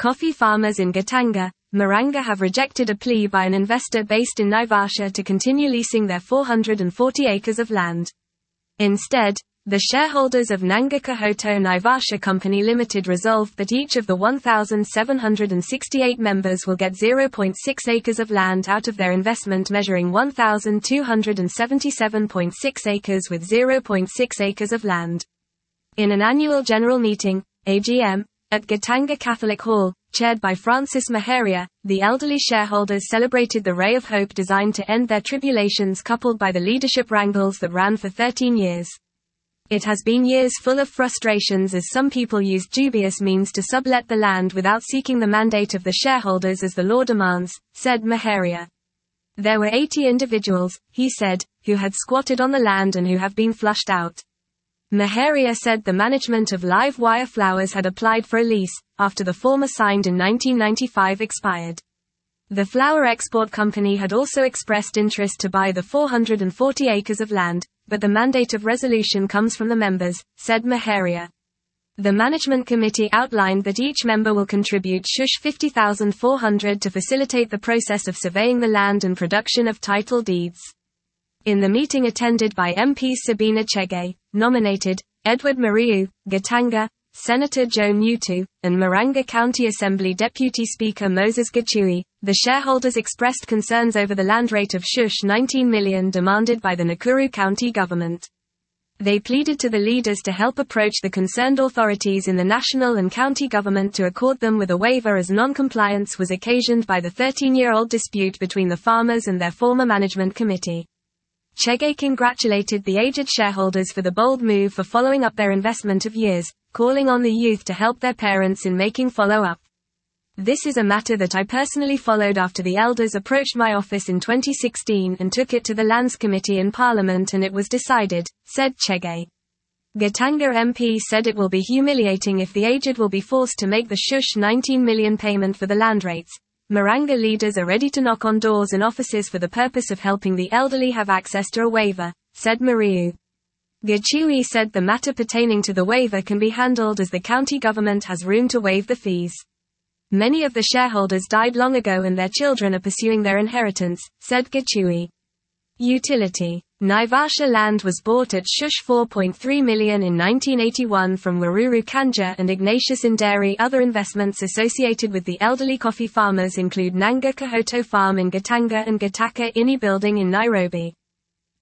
Coffee farmers in Gatanga, Murang'a have rejected a plea by an investor based in Naivasha to continue leasing their 440 acres of land. Instead, the shareholders of Nanga Kahoto Naivasha Company Limited resolved that each of the 1,768 members will get 0.6 acres of land out of their investment, measuring 1,277.6 acres with 0.6 acres of land. In an annual general meeting, AGM, at Gatanga Catholic Hall, chaired by Francis Maharia, the elderly shareholders celebrated the ray of hope designed to end their tribulations coupled by the leadership wrangles that ran for 13 years. It has been years full of frustrations as some people used dubious means to sublet the land without seeking the mandate of the shareholders as the law demands, said Maharia. There were 80 individuals, he said, who had squatted on the land and who have been flushed out. Maharia said the management of Live Wire Flowers had applied for a lease, after the former signed in 1995 expired. The flower export company had also expressed interest to buy the 440 acres of land, but the mandate of resolution comes from the members, said Maharia. The management committee outlined that each member will contribute $50,400 to facilitate the process of surveying the land and production of title deeds. In the meeting attended by MPs Sabina Chege, nominated, Edward Mariu, Gatanga, Senator Joe Newtu, and Murang'a County Assembly Deputy Speaker Moses Gachui, the shareholders expressed concerns over the land rate of $19 million demanded by the Nakuru County government. They pleaded to the leaders to help approach the concerned authorities in the national and county government to accord them with a waiver, as non-compliance was occasioned by the 13-year-old dispute between the farmers and their former management committee. Chege congratulated the aged shareholders for the bold move for following up their investment of years, calling on the youth to help their parents in making follow-up. This is a matter that I personally followed after the elders approached my office in 2016 and took it to the Lands Committee in Parliament and it was decided, said Chege. Gatanga MP said it will be humiliating if the aged will be forced to make the $19 million payment for the land rates. Murang'a leaders are ready to knock on doors and offices for the purpose of helping the elderly have access to a waiver, said Mariu. Gachui said the matter pertaining to the waiver can be handled as the county government has room to waive the fees. Many of the shareholders died long ago and their children are pursuing their inheritance, said Gachui. Utility. Naivasha land was bought at $4.3 million in 1981 from Waruru Kanja and Ignatius Inderi. Other investments associated with the elderly coffee farmers include Nanga Kahoto Farm in Gatanga and Gataka Ini Building in Nairobi.